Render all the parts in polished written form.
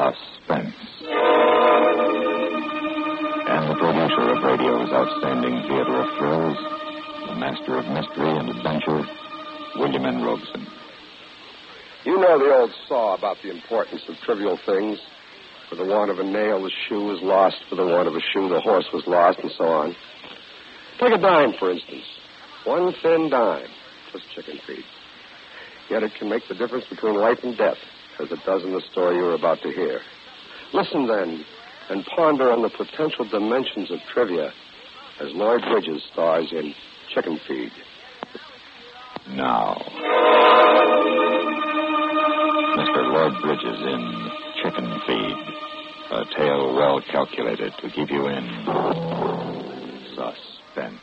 Suspense. And the producer of radio's outstanding theater of thrills, the master of mystery and adventure, William N. Robson. You know the old saw about the importance of trivial things. For the want of a nail, the shoe was lost. For the want of a shoe, the horse was lost, and so on. Take a dime, for instance. One thin dime. Just chicken feed. Yet it can make the difference between life and death, as it does in the story you're about to hear. Listen, then, and ponder on the potential dimensions of trivia as Lloyd Bridges stars in Chicken Feed. Now, Mr. Lloyd Bridges in Chicken Feed, a tale well calculated to keep you in suspense.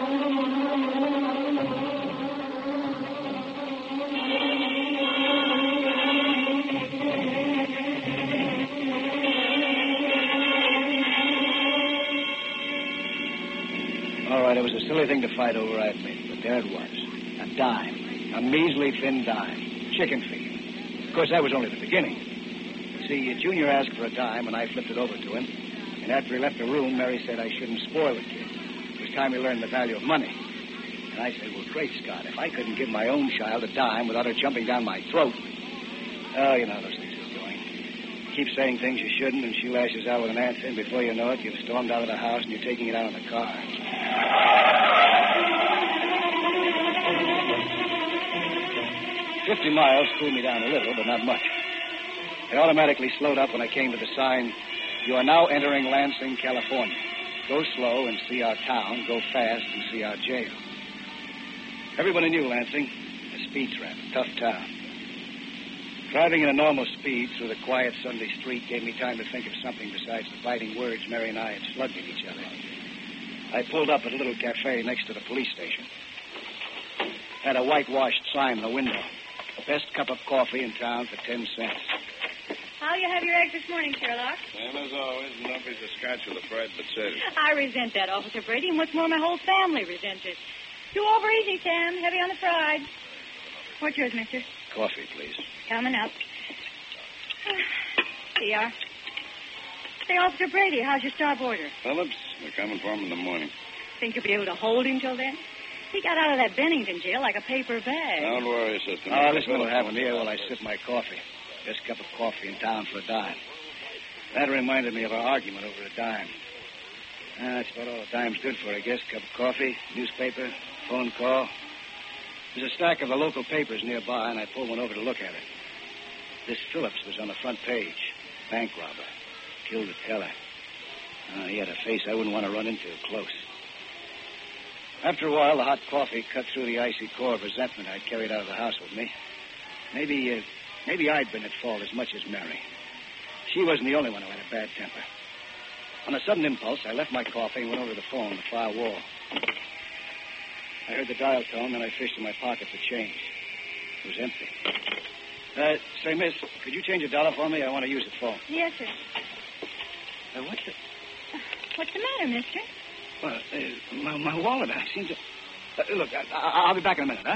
All right, it was a silly thing to fight over, I admit, but there it was. A dime. A measly thin dime. Chicken feed. Of course, that was only the beginning. See, Junior asked for a dime, and I flipped it over to him. And after he left the room, Mary said I shouldn't spoil the kid. It was time he learned the value of money. And I said, well, great Scott, if I couldn't give my own child a dime without her jumping down my throat. Oh, you know how those things are going. Keep saying things you shouldn't, and she lashes out with an answer, and before you know it, you've stormed out of the house, and you're taking it out in the car. 50 miles cooled me down a little, but not much. I automatically slowed up when I came to the sign, "You are now entering Lansing, California. Go slow and see our town. Go fast and see our jail." Everybody knew Lansing. A speed trap, a tough town. Driving at a normal speed through the quiet Sunday street gave me time to think of something besides the biting words Mary and I had slugged at each other. I pulled up at a little cafe next to the police station. Had a whitewashed sign in the window. Best cup of coffee in town for 10 cents. How'll you have your eggs this morning, Sherlock? Same as always, and don't be so sketchy with the fried potato. I resent that, Officer Brady, and what's more, my whole family resents it. Too over easy, Sam. Heavy on the fried. What's yours, mister? Coffee, please. Coming up. Here you are. Say, Officer Brady, how's your star boarder? Phillips, we're coming for him in the morning. Think you'll be able to hold him till then? He got out of that Bennington jail like a paper bag. Don't worry, sister. Oh, listen to what happened here while I sip my coffee. Best cup of coffee in town for a dime. That reminded me of our argument over a dime. That's about all a dime's good for, I guess. Cup of coffee, newspaper, phone call. There's a stack of the local papers nearby, and I pulled one over to look at it. This Phillips was on the front page. Bank robber. Killed the teller. He had a face I wouldn't want to run into close. After a while, the hot coffee cut through the icy core of resentment I'd carried out of the house with me. Maybe I'd been at fault as much as Mary. She wasn't the only one who had a bad temper. On a sudden impulse, I left my coffee and went over to the phone on the far wall. I heard the dial tone, then I fished in my pocket for change. It was empty. Say, miss, could you change $1 for me? I want to use the phone. Yes, sir. What's the... What's the matter, mister? Well, my wallet, I seem to... look, I'll be back in a minute, huh?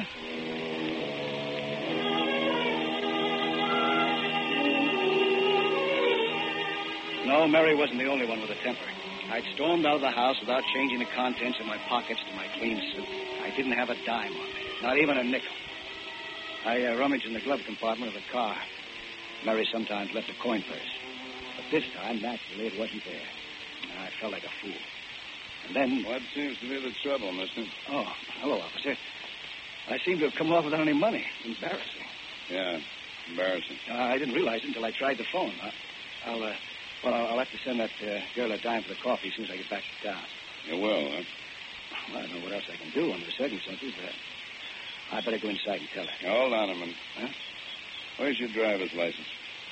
No, Mary wasn't the only one with a temper. I'd stormed out of the house without changing the contents of my pockets to my clean suit. I didn't have a dime on me, not even a nickel. I rummaged in the glove compartment of the car. Mary sometimes left a coin purse. But this time, naturally, it wasn't there. I felt like a fool. And then... What seems to be the trouble, mister? Oh, hello, officer. I seem to have come off without any money. Embarrassing. Yeah, embarrassing. I didn't realize it until I tried the phone. I'll have to send that girl a dime for the coffee as soon as I get back to town. You will, huh? Well, I don't know what else I can do under the circumstances, but I better go inside and tell her. Hold on a minute. Huh? Where's your driver's license?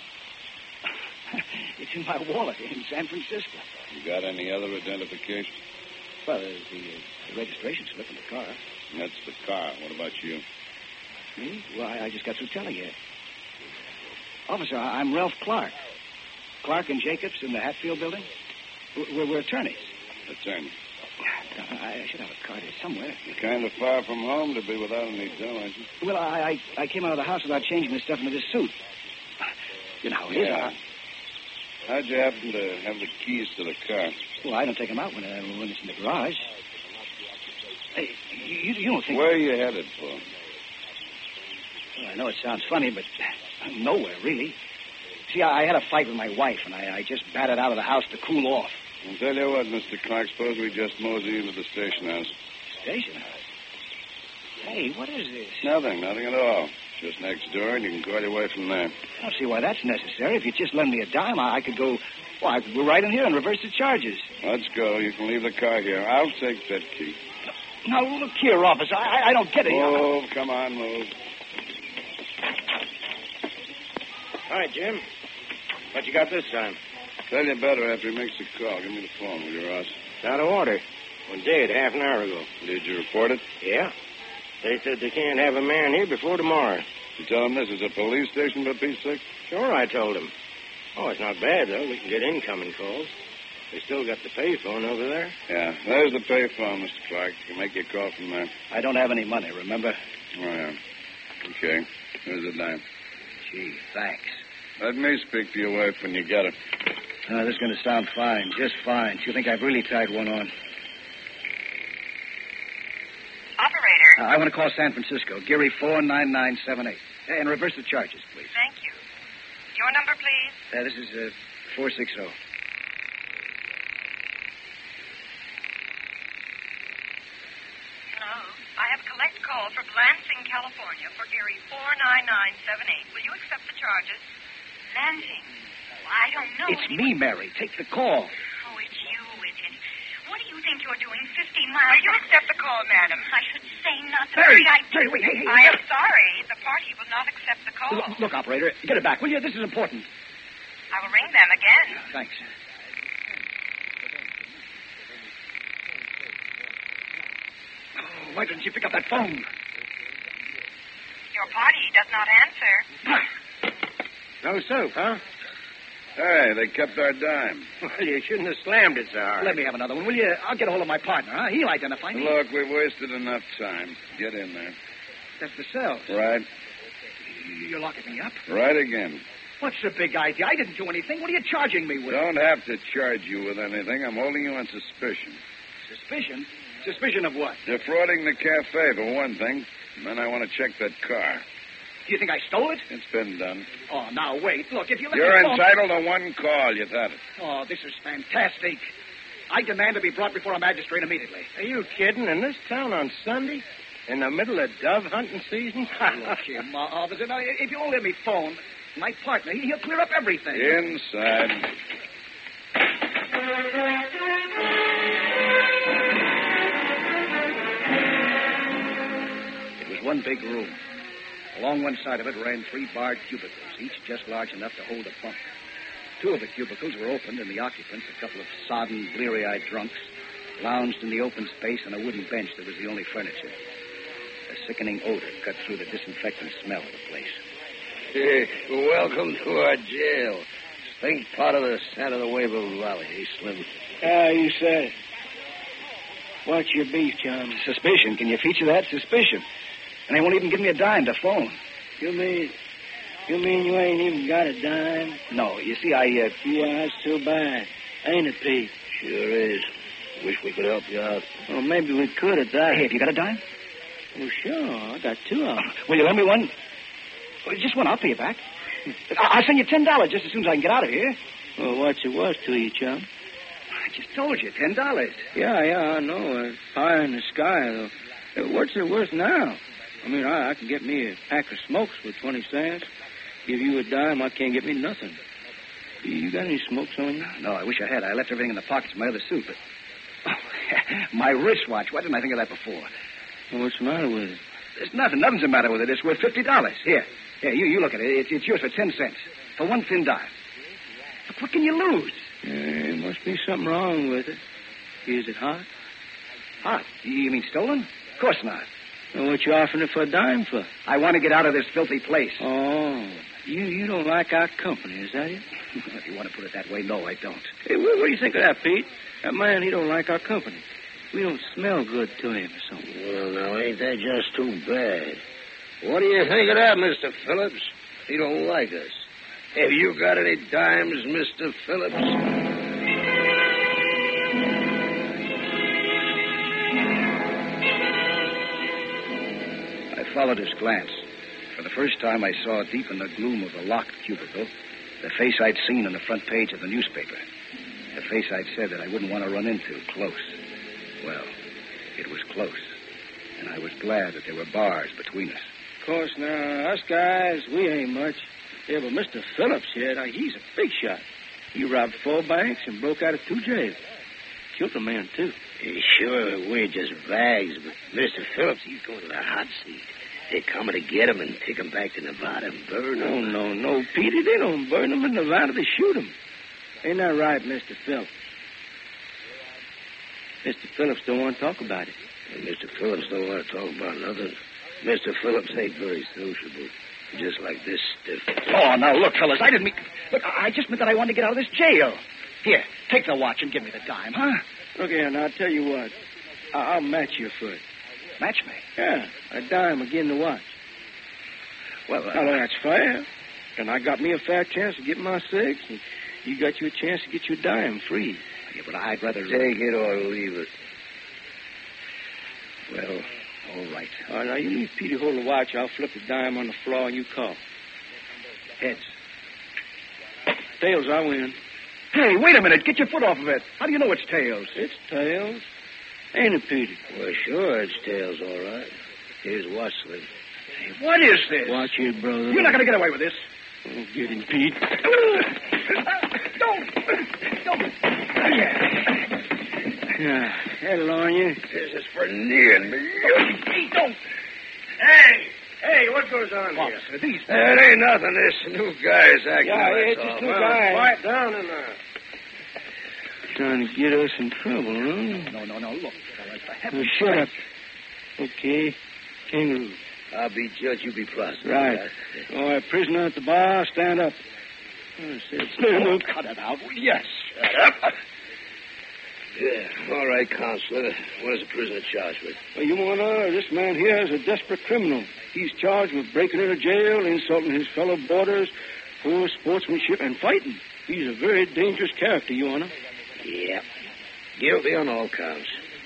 It's in my wallet in San Francisco. You got any other identification? Well, the registration slip in the car. That's the car. What about you? Me? Well, I just got through telling you. Officer, I'm Ralph Clark. Clark and Jacobs in the Hatfield building. We're attorneys. Attorney. I should have a card here somewhere. You're kind of far from home to be without any dough, aren't you? Well, I came out of the house without changing the stuff into this suit. You know how it is. Yeah. How'd you happen to have the keys to the car? Well, I don't take them out when it's in the garage. Hey, you don't think... Where are you headed for? Well, I know it sounds funny, but nowhere, really. See, I had a fight with my wife, and I just batted out of the house to cool off. I'll tell you what, Mr. Clark, suppose we just mosey into the station house. Station house? Hey, what is this? Nothing at all. Just next door, and you can call your way from there. I don't see why that's necessary. If you just lend me a dime, I could go... Well, I could go right in here and reverse the charges. Let's go. You can leave the car here. I'll take that key. Now, look here, officer. I don't get it. Move. Come on, move. Hi, Jim. What you got this time? Tell you better after he makes the call. Give me the phone, will you, Ross? It's out of order. Well, did half an hour ago. Did you report it? Yeah. They said they can't have a man here before tomorrow. You tell him this is a police station, for Pete's sake? Sure, I told him. Oh, it's not bad, though. We can get incoming calls. They still got the payphone over there. Yeah, there's the payphone, Mr. Clark. You can make your call from there. I don't have any money, remember? Oh, yeah. Okay. Here's the dime. Gee, thanks. Let me speak to your wife when you get her. This is going to sound fine, just fine. She'll think I've really tied one on. Operator. I want to call San Francisco. Geary 49978. And reverse the charges, please. Thank you. Your number, please. This is 460. Hello. I have a collect call for Lansing, California for Geary 49978. Will you accept the charges? Lansing? Well, I don't know. It's me, Mary. Take the call. Oh, it's you, is it? What do you think you're doing 50 miles? Will you accept the call, madam? I should say nothing. Mary! Mary, Wait, hey. I am sorry. The party will not accept the call. Look, operator, get it back, will you? This is important. I will ring them again. Thanks. Oh, why didn't you pick up that phone? Your party does not answer. No soap, huh? Hey, they kept our dime. Well, you shouldn't have slammed it so hard. Let me have another one, will you? I'll get a hold of my partner, huh? He'll identify me. Look, we've wasted enough time. Get in there. That's the cells. Right. You're locking me up? Right again. What's the big idea? I didn't do anything. What are you charging me with? Don't have to charge you with anything. I'm holding you on suspicion. Suspicion? Suspicion of what? Defrauding the cafe, for one thing. And then I want to check that car. Do you think I stole it? It's been done. Oh, now, wait. Look, if you let You're me phone... entitled to one call. You've had it. Oh, this is fantastic. I demand to be brought before a magistrate immediately. Are you kidding? In this town on Sunday? In the middle of dove hunting season? Look here, officer. Now, if you'll let me phone, my partner, he'll clear up everything. Inside. It was one big room. Along one side of it ran 3 barred cubicles, each just large enough to hold a bunk. 2 of the cubicles were opened, and the occupants, a couple of sodden, bleary-eyed drunks, lounged in the open space on a wooden bench that was the only furniture. A sickening odor cut through the disinfectant smell of the place. Hey, welcome to our jail. Stink part of the Santa the Wayville Valley, eh, Slim? You said it. What's your beef, John? Suspicion. Can you feature that? Suspicion. And they won't even give me a dime to phone. You mean you ain't even got a dime? No, you see, Yeah, that's too bad. Ain't it, Pete? Sure is. Wish we could help you out. Well, maybe we could at that. Hey, have you got a dime? Well, sure. I got 2 of them. Will you lend me one? Well, just one. I'll pay you back. I'll send you $10 just as soon as I can get out of here. Well, what's it worth to you, chum? I just told you, $10. Yeah, I know. It's high in the sky, though. What's it worth now? I mean, I can get me a pack of smokes for 20 cents. Give you a dime, I can't get me nothing. You got any smokes on you? No, I wish I had. I left everything in the pockets of my other suit, but... my wristwatch. Why didn't I think of that before? Well, what's the matter with it? There's nothing. Nothing's the matter with it. It's worth $50. Here, you look at it. It's yours for 10 cents. For one thin dime. Look, what can you lose? There must be something wrong with it. Is it hot? Hot? You mean stolen? Of course not. Well, what you offering it for a dime for? I want to get out of this filthy place. Oh, you don't like our company, is that it? If you want to put it that way, no, I don't. Hey, what do you think of that, Pete? That man, he don't like our company. We don't smell good to him or something. Well, now, ain't that just too bad? What do you think of that, Mr. Phillips? He don't like us. Have you got any dimes, Mr. Phillips? I followed his glance. For the first time, I saw deep in the gloom of the locked cubicle the face I'd seen on the front page of the newspaper. The face I'd said that I wouldn't want to run into close. Well, it was close. And I was glad that there were bars between us. Of course, now, us guys, we ain't much. Yeah, but Mr. Phillips here, now, he's a big shot. He robbed 4 banks and broke out of 2 jails. Killed a man, too. Sure, we're just bags, but Mr. Phillips, he's going to the hot seat. They're coming to get him and take him back to Nevada and burn him. No, Petey. They don't burn him in Nevada. They shoot him. Ain't that right, Mr. Phillips? Mr. Phillips don't want to talk about it. And Mr. Phillips don't want to talk about nothing. Mr. Phillips ain't very sociable. Just like this stiff. Oh, now, look, fellas, I didn't mean... Look, I just meant that I wanted to get out of this jail. Here, take the watch and give me the dime, huh? Look here, now, I'll tell you what. I'll match you for it. Match me? Yeah, a dime again the watch. Well, now, that's fair. And I got me a fair chance to get my 6, and you got you a chance to get your dime free. Yeah, but I'd rather... Take it or leave it. Well, all right. All right, now, you leave Petey hold the watch. I'll flip the dime on the floor, and you call. Heads. Tails, I win. Hey, wait a minute. Get your foot off of it. How do you know it's tails? It's tails. Ain't it, Petey? Well, sure, it's tails, all right. Here's watch slip. Hey, what is this? Watch it, brother. You're not going to get away with this. Oh, get him, Pete. Don't. Yeah, that'll on you. This is for kneeing me. Hey, don't. Hey, what goes on here? Officer, these... It ain't nothing. This new guy's acting. Yeah, that's it's all. just new guy. Quiet down in there. Trying to get us in trouble, huh? No. Look, fellas, for Well, heaven's shut sake. up. Okay. Kangaroo. I'll be judge, you be prosecutor. Right. All right, prisoner at the bar, stand up. I said stand up. Cut it out. Yes. Shut up. Yeah, all right, Counselor. What is the prisoner charged with? Well, Your Honor, this man here is a desperate criminal. He's charged with breaking into jail, insulting his fellow boarders, poor sportsmanship, and fighting. He's a very dangerous character, Your Honor. Yeah. Guilty on all counts.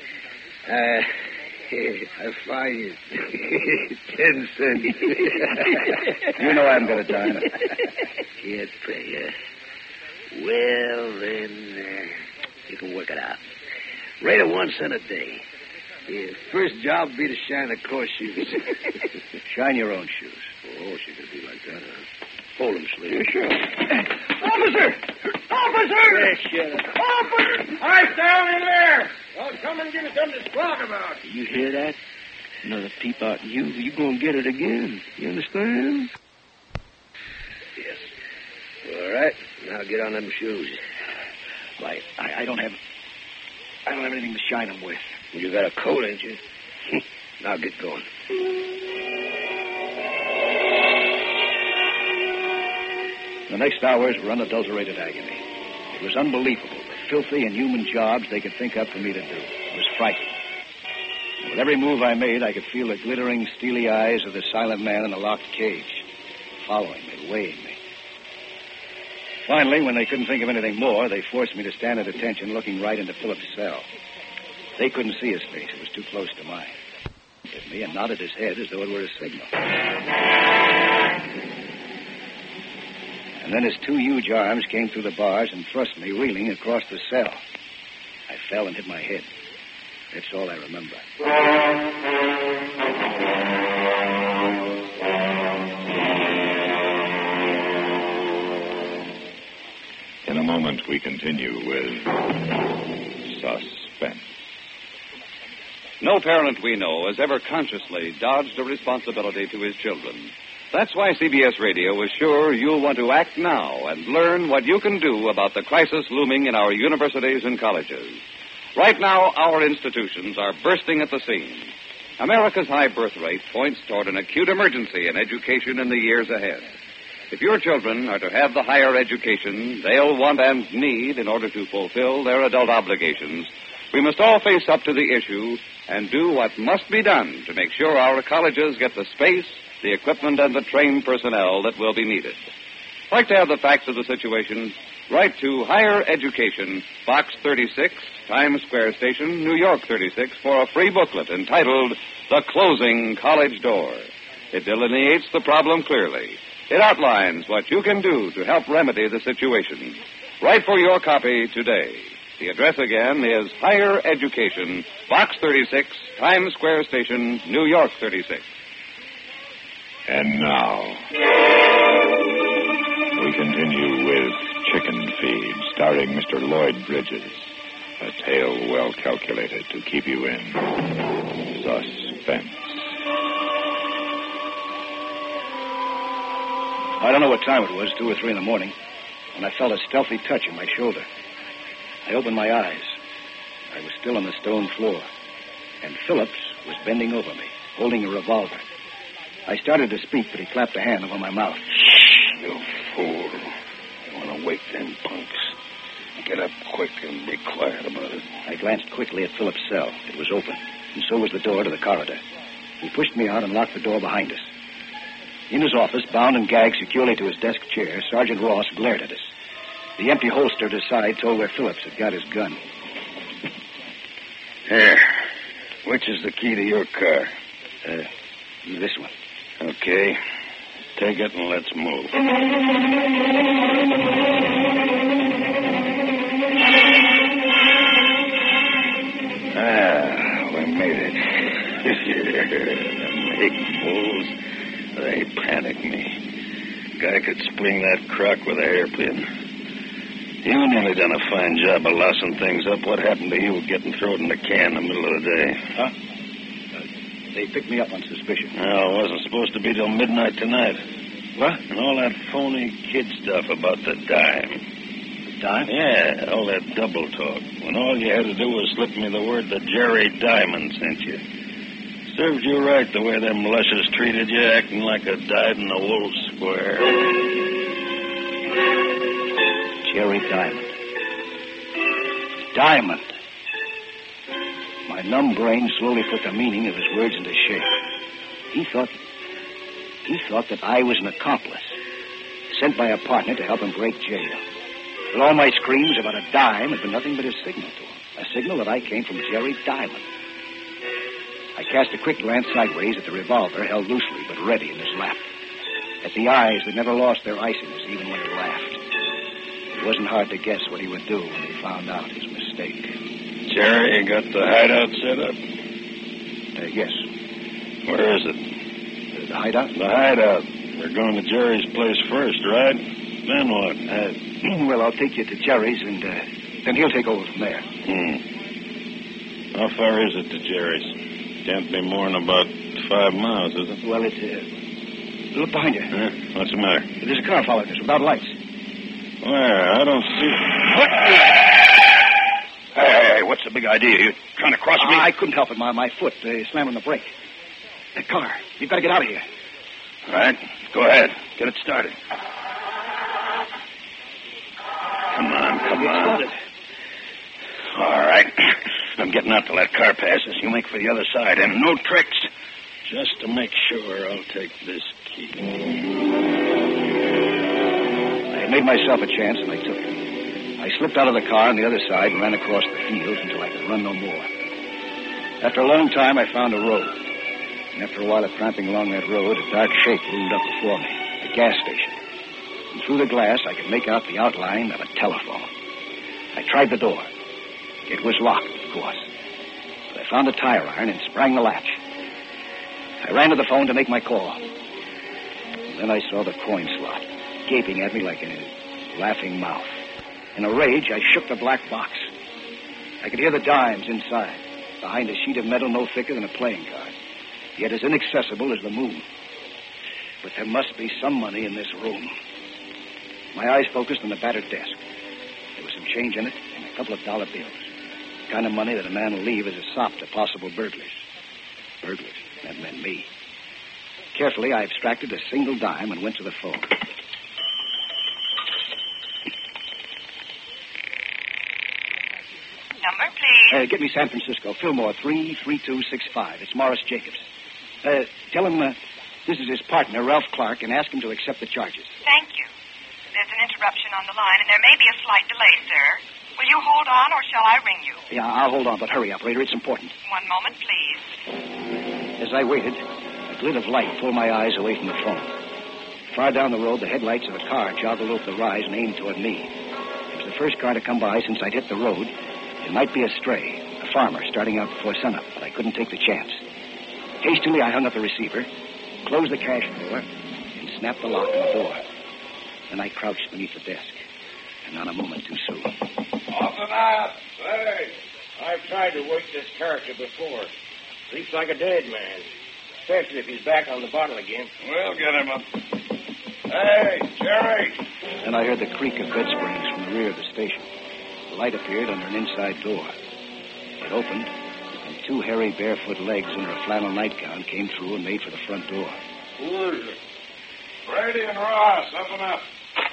I fine you 10 cents. You know I haven't got a dime. Can't pay you. Well, then, you can work it out. Rate of 1 cent a day. Yeah, first job will be to shine the course shoes. Shine your own shoes. Oh, she could be like that, huh? Hold him, Slim. Yeah, sure. Officer! Yeah, shut up. Officer! Eyes down in there! Well, come and give us something to talk about. You hear that? Another peep out you. You gonna get it again. You understand? Yes. All right. Now get on them shoes. Why, I don't have anything to shine them with. You got a coat, ain't you? Now get going. The next hours were unadulterated agony. It was unbelievable, the filthy and human jobs they could think up for me to do. It was frightening. And with every move I made, I could feel the glittering, steely eyes of the silent man in the locked cage, following me, weighing me. Finally, when they couldn't think of anything more, they forced me to stand at attention, looking right into Philip's cell. They couldn't see his face. It was too close to mine. He looked at me and nodded his head as though it were a signal. And then his 2 huge arms came through the bars and thrust me, reeling, across the cell. I fell and hit my head. That's all I remember. In a moment, we continue with Suspense. No parent we know has ever consciously dodged a responsibility to his children. That's why CBS Radio is sure you'll want to act now and learn what you can do about the crisis looming in our universities and colleges. Right now, our institutions are bursting at the seams. America's high birth rate points toward an acute emergency in education in the years ahead. If your children are to have the higher education they'll want and need in order to fulfill their adult obligations, we must all face up to the issue and do what must be done to make sure our colleges get the space, the equipment, and the trained personnel that will be needed. Like to have the facts of the situation? Write to Higher Education, Box 36, Times Square Station, New York 36, for a free booklet entitled The Closing College Door. It delineates the problem clearly. It outlines what you can do to help remedy the situation. Write for your copy today. The address again is Higher Education, Box 36, Times Square Station, New York 36. And now, we continue with Chicken Feed, starring Mr. Lloyd Bridges. A tale well calculated to keep you in suspense. I don't know what time it was, 2 or 3 in the morning, when I felt a stealthy touch on my shoulder. I opened my eyes. I was still on the stone floor, and Phillips was bending over me, holding a revolver. I started to speak, but he clapped a hand over my mouth. Shh, you fool. You want to wake them punks. Get up quick and be quiet about it. I glanced quickly at Phillips' cell. It was open, and so was the door to the corridor. He pushed me out and locked the door behind us. In his office, bound and gagged securely to his desk chair, Sergeant Ross glared at us. The empty holster at his side told where Phillips had got his gun. Here. Which is the key to your car? This one. Okay. Take it and let's move. We made it. The big fools. They panicked me. Guy could spring that crock with a hairpin. You nearly done a fine job of lossing things up. What happened to you getting thrown in the can in the middle of the day? Huh? They picked me up on suspicion. No, it wasn't supposed to be till midnight tonight. What? And all that phony kid stuff about the dime. The dime? Yeah, all that double talk. When all you had to do was slip me the word that Jerry Diamond sent you. Served you right the way them lushes treated you, acting like a dyed-in-the-wool square. Jerry Diamond. Diamond. My numb brain slowly put the meaning of his words into shape. He thought that I was an accomplice, sent by a partner to help him break jail. But all my screams about a dime had been nothing but a signal to him. A signal that I came from Jerry Diamond. I cast a quick glance sideways at the revolver held loosely but ready in his lap. At the eyes that never lost their iciness even when he laughed. It wasn't hard to guess what he would do when he found out his mistake. Jerry, you got the hideout set up? Yes. Where is it? The hideout? The hideout. We're going to Jerry's place first, right? Then what? Well, I'll take you to Jerry's, and then he'll take over from there. How far is it to Jerry's? Can't be more than about 5 miles, is it? Well, it's... look behind you. What's the matter? There's a car following us without lights. Where? I don't see... What? Hey, what's the big idea? You trying to cross me? I couldn't help it. My foot slammed on the brake. That car. You've got to get out of here. All right. Go ahead. Get it started. Come on. Started. All right. I'm getting out till that car passes. You make for the other side, and no tricks. Just to make sure, I'll take this key. I made myself a chance, and I took it. I slipped out of the car on the other side and ran across the fields until I could run no more. After a long time, I found a road. And after a while of tramping along that road, a dark shape loomed up before me, a gas station. And through the glass, I could make out the outline of a telephone. I tried the door. It was locked, of course. But I found a tire iron and sprang the latch. I ran to the phone to make my call. And then I saw the coin slot, gaping at me like a laughing mouth. In a rage, I shook the black box. I could hear the dimes inside, behind a sheet of metal no thicker than a playing card, yet as inaccessible as the moon. But there must be some money in this room. My eyes focused on the battered desk. There was some change in it and a couple of dollar bills. The kind of money that a man will leave as a sop to possible burglars. Burglars? That meant me. Carefully, I abstracted a single dime and went to the phone. Number, please. Get me San Francisco. Fillmore, 33265. It's Morris Jacobs. Tell him this is his partner, Ralph Clark, and ask him to accept the charges. Thank you. on the line, and there may be a slight delay, sir. Will you hold on, or shall I ring you? Yeah, I'll hold on, but hurry, operator. It's important. One moment, please. As I waited, a glint of light pulled my eyes away from the phone. Far down the road, the headlights of a car joggled over the rise and aimed toward me. It was the first car to come by since I'd hit the road. It might be a stray, a farmer starting out before sunup, but I couldn't take the chance. Hastily, I hung up the receiver, closed the cash drawer, and snapped the lock on the door. Then I crouched beneath the desk, and not a moment too soon. Open up! Hey! I've tried to wake this character before. Sleeps like a dead man. Especially if he's back on the bottle again. We'll get him up. Hey, Jerry! Then I heard the creak of bed springs from the rear of the station. The light appeared under an inside door. It opened, and two hairy, barefoot legs under a flannel nightgown came through and made for the front door. Who is it? Brady and Ross, up and up.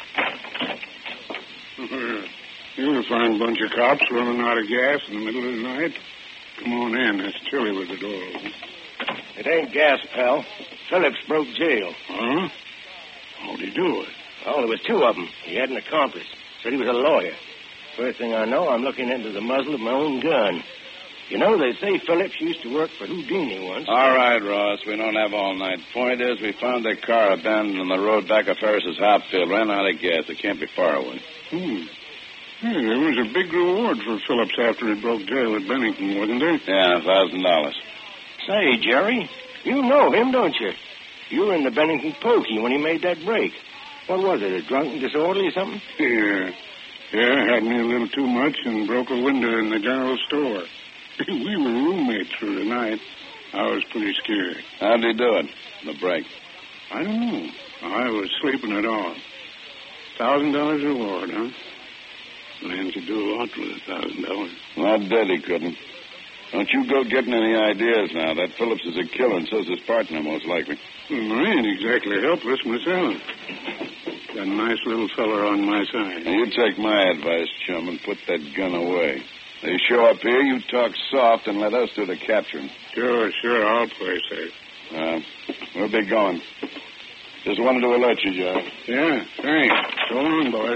You're a fine bunch of cops running out of gas in the middle of the night. Come on in. It's chilly with the door open. It ain't gas, pal. Phillips broke jail. Huh? How'd he do it? Oh, there was two of them. He had an accomplice. Said he was a lawyer. First thing I know, I'm looking into the muzzle of my own gun. You know, they say Phillips used to work for Houdini once. All right, Ross. We don't have all night. Point is, we found their car abandoned on the road back of Ferris's hopfield. Ran out of gas. It can't be far away. Hey, there was a big reward for Phillips after he broke jail at Bennington, wasn't there? Yeah, $1,000. Say, Jerry, you know him, don't you? You were in the Bennington pokey when he made that break. What was it, a drunken disorderly or something? Yeah. Yeah, had me a little too much and broke a window in the general store. We were roommates for the night. I was pretty scared. How'd he do it, the break? I don't know. I was sleeping it off. $1,000 reward, huh? Man could do a lot with $1,000. Not dead he couldn't. Don't you go getting any ideas now. That Phillips is a killer, and so's his partner, most likely. Well, I ain't exactly helpless myself. Got a nice little fella on my side. Now, you take my advice, chum, and put that gun away. They show up here, you talk soft, and let us do the capturing. Sure, I'll play safe. We'll be going. Just wanted to alert you, Joe. Yeah, thanks. So long, boys.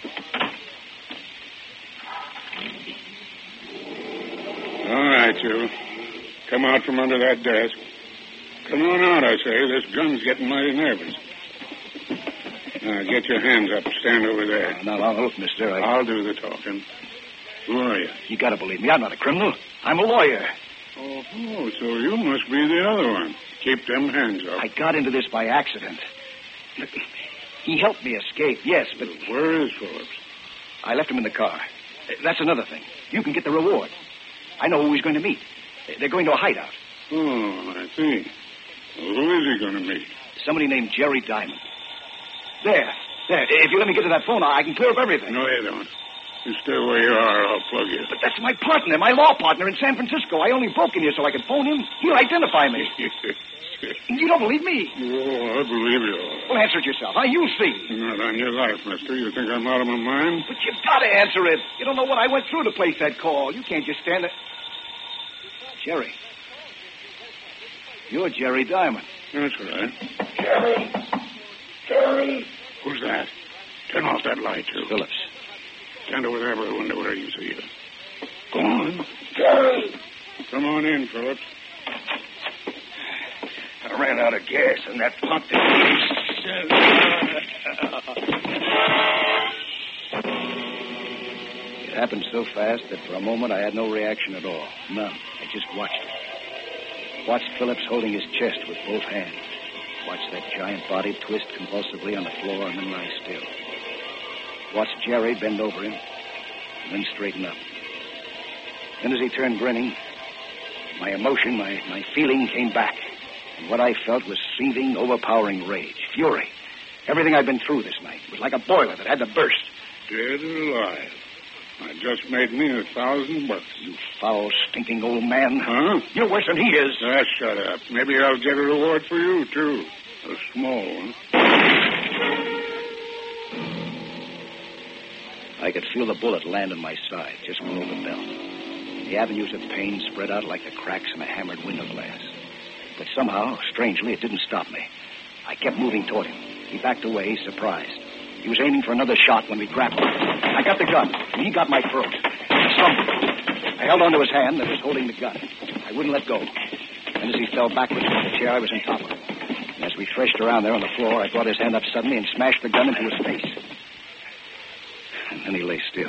All right, you. Come out from under that desk. Come on out, I say. This gun's getting mighty nervous. Now, get your hands up. Stand over there. Now, look, mister, I'll do the talking. Who are you? You gotta believe me. I'm not a criminal. I'm a lawyer. Oh, so you must be the other one. Keep them hands up. I got into this by accident. Look, he helped me escape, yes, but... Where is Phillips? I left him in the car. That's another thing. You can get the reward. I know who he's going to meet. They're going to a hideout. Oh, I see. Well, who is he going to meet? Somebody named Jerry Diamond. There. If you let me get to that phone, I can clear up everything. No, you don't. You stay where you are, I'll plug you. But that's my partner, my law partner in San Francisco. I only broke in here so I could phone him. He'll identify me. You don't believe me? Oh, I believe you. Well, answer it yourself. You'll see. Not on your life, mister. You think I'm out of my mind? But you've got to answer it. You don't know what I went through to place that call. You can't just stand there. Jerry. You're Jerry Diamond. That's right. Jerry! Who's that? Turn off that light, too. Phillips. Stand over there by the window where you see it. Go on. Jerry! Come on in, Phillips. I ran out of gas in that pump. It happened so fast that for a moment I had no reaction at all. None. I just watched it. Watched Phillips holding his chest with both hands. Watched that giant body twist convulsively on the floor and then lie still. Watched Jerry bend over him and then straighten up. Then as he turned grinning, my emotion, my feeling came back. And what I felt was seething, overpowering rage, fury. Everything I'd been through this night. It was like a boiler that had to burst. Dead or alive. I just made me $1,000. You foul, stinking old man. Huh? You're worse than he is. Shut up. Maybe I'll get a reward for you, too. A small one. I could feel the bullet land on my side, just below the belt. The avenues of pain spread out like the cracks in a hammered window glass. But somehow, strangely, it didn't stop me. I kept moving toward him. He backed away, surprised. He was aiming for another shot when we grappled. I got the gun, and he got my throat. He stumbled. I held onto his hand that was holding the gun. I wouldn't let go. And as he fell backwards from the chair, I was on top of him. And as we threshed around there on the floor, I brought his hand up suddenly and smashed the gun into his face. And then he lay still.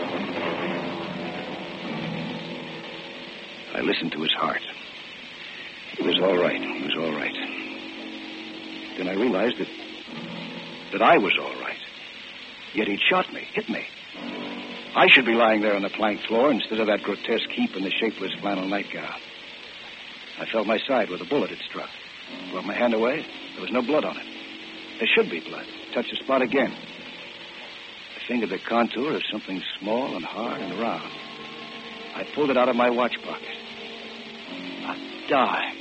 I listened to his heart. He was all right. He was all right. Then I realized that I was all right. Yet he'd shot me, hit me. I should be lying there on the plank floor instead of that grotesque heap in the shapeless flannel nightgown. I felt my side where the bullet had struck. Brought my hand away. There was no blood on it. There should be blood. Touched the spot again. I fingered the contour of something small and hard and round. I pulled it out of my watch pocket. A dime.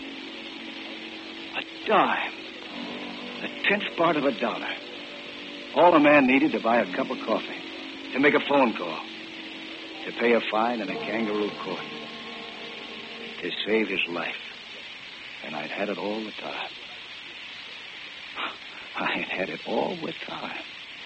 A dime. The 10th part of $1. All a man needed to buy a cup of coffee, to make a phone call, to pay a fine in a kangaroo court, to save his life. And I'd had it all the time. I'd had it all the time.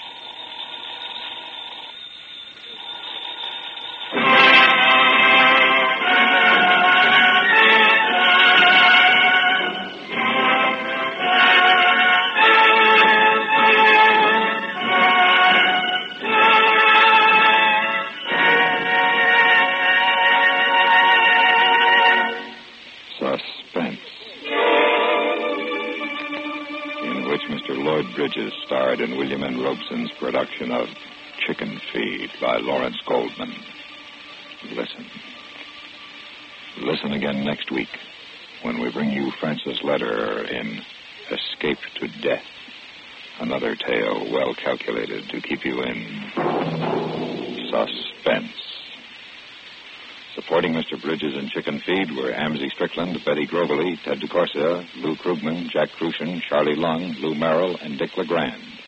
Bridges starred in William N. Robeson's production of Chicken Feed by Lawrence Goldman. Listen. Listen again next week when we bring you Francis Lederer in Escape to Death, another tale well calculated to keep you in suspense. Supporting Mr. Bridges in Chicken Feed were Amzie Strickland, Betty Groveley, Ted DeCorsia, Lou Krugman, Jack Crucian, Charlie Lung, Lou Merrill, and Dick LeGrand.